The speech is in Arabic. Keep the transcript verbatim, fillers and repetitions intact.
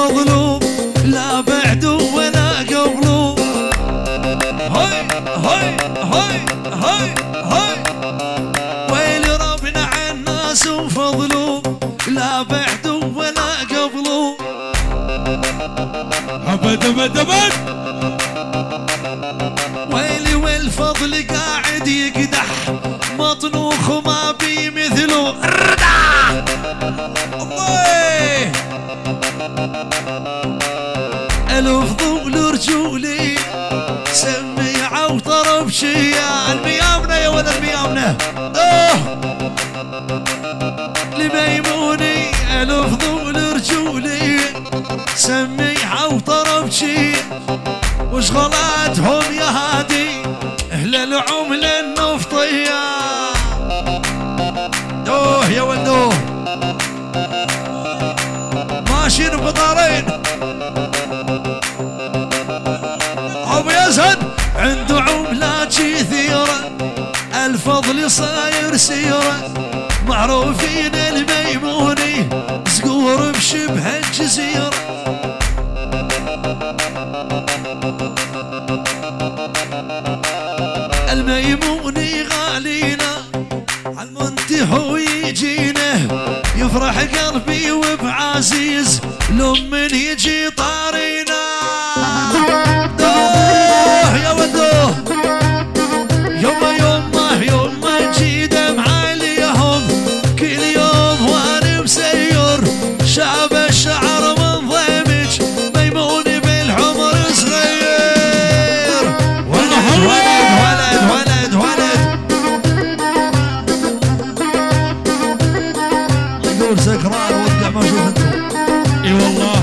مظلوم لا بعده ولا قبله. هاي هاي هاي هاي هاي ويل ربنا عالناس وفضله لا بعده ولا قبله. ابد ابد ابد ويلي والفضل قاعد يقدح مطنوخ وما بي مثله. الله الفضول رجولي سميعة وطرب شيا الميامنة يا ولد الميامنة. اوه لميموني الفضول رجولي سميعة وطرب شيا وشغلاتهم يا هادي اهل العملة النفطية. اوه يا ولدوه ماشيين بقطارين ابو يزهد عنده عملات كثيرة الفضل صاير سيرة معروفين الميموني صقور بشبه الجزيرة. الميموني غالينا عالمنتهى ويجينا يفرح قلبي وبعزيز لمن يجي طارينا. دوه يا ودوه يوم يومه يوم نجيد معاليهم كل يوم وانا مسير شعب الشعر من ضيمج ميموني بالعمر صغير. ولد ولد ولد ولد ولد يقول سكران ودع ما شوف انتم. اي والله